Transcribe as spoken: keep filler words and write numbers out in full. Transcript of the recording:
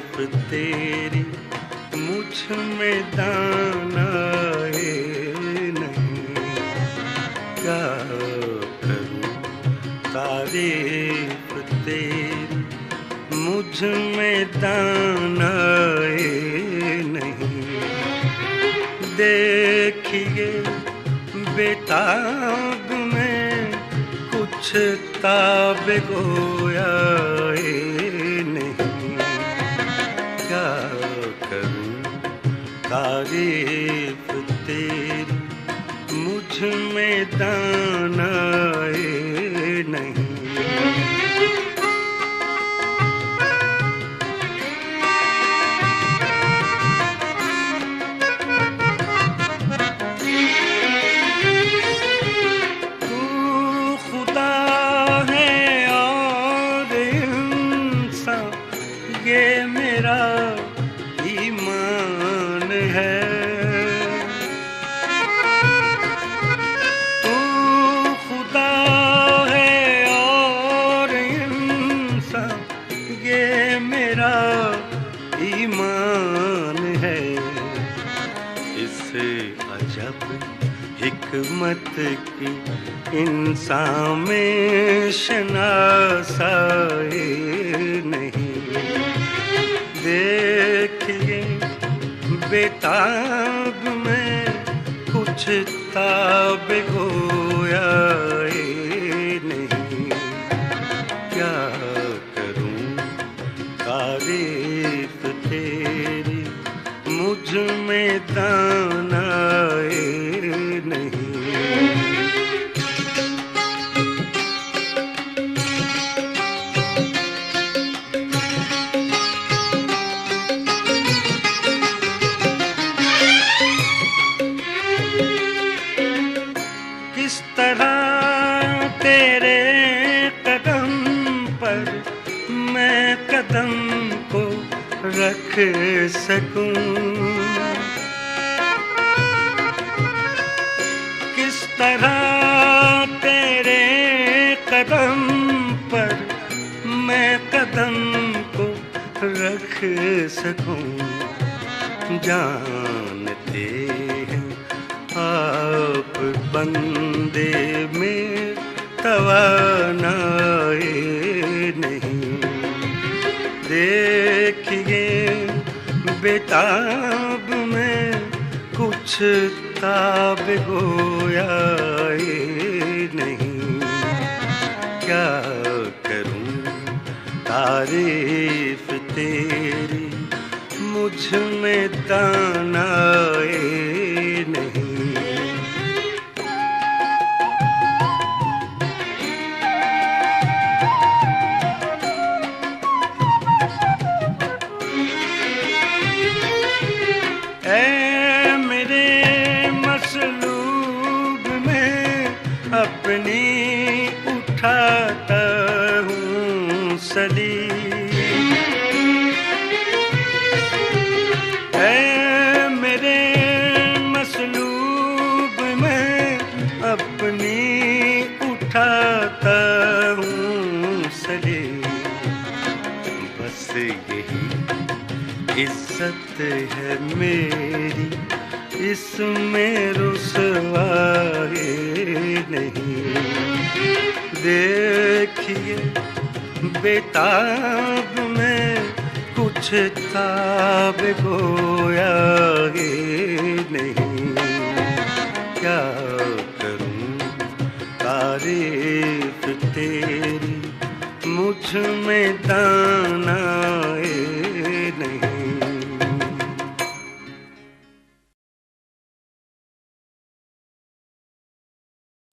तारीफ तेरी मुझ में दाना है नहीं, क्या करूं तारीफ तेरी मुझ में दाना है नहीं। देखिए बेताब में कुछ ताब गोया है नहीं, क्या करूं तारीफ तेरी मुझ में दाना है नहीं। ये मेरा ईमान है, तू खुदा है और इंसान, ये मेरा ईमान है। इससे अजब हिकमत की इंसान में शनासाए नहीं। देखिए बेताब में कुछ ताब गोया नहीं, क्या करूं तारीफ तेरी मुझ में दाना नहीं। किस तरह तेरे कदम पर मैं कदम को रख सकूं, किस तरह तेरे कदम पर मैं कदम को रख सकूं। जानते हैं आप बंदे में तवानाए नहीं। देखिए बेताब में कुछ ताब गोया नहीं, क्या करूं तारीफ तेरी मुझ में दाना नहीं। ऐ मेरे मसलूब में अपनी उठाता हूँ सलीब, ऐ मेरे मसलूब में अपनी उठाता हूँ सलीब। बस यही इज्जत है मेरी, इसमें रुसवाए नहीं। देखिए बेताब में कुछ ताब गोया नहीं, क्या करूं तारीफ तेरी मुझ में दाना